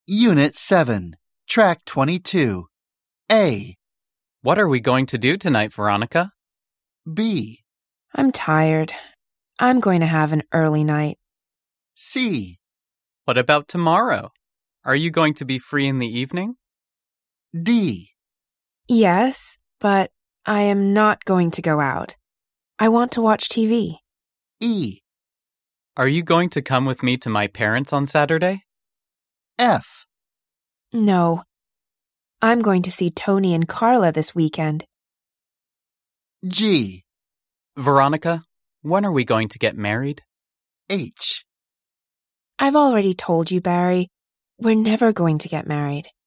Unit 7, Track 22. A. What are we going to do tonight, Veronica? B. I'm tired. I'm going to have an early night. C. What about tomorrow? Are you going to be free in the evening? D. Yes, but I am not going to go out. I want to watch TV. E. Are you going to come with me to my parents on Saturday? F. No. I'm going to see Tony and Carla this weekend. G. Veronica, when are we going to get married? H. I've already told you, Barry. We're never going to get married.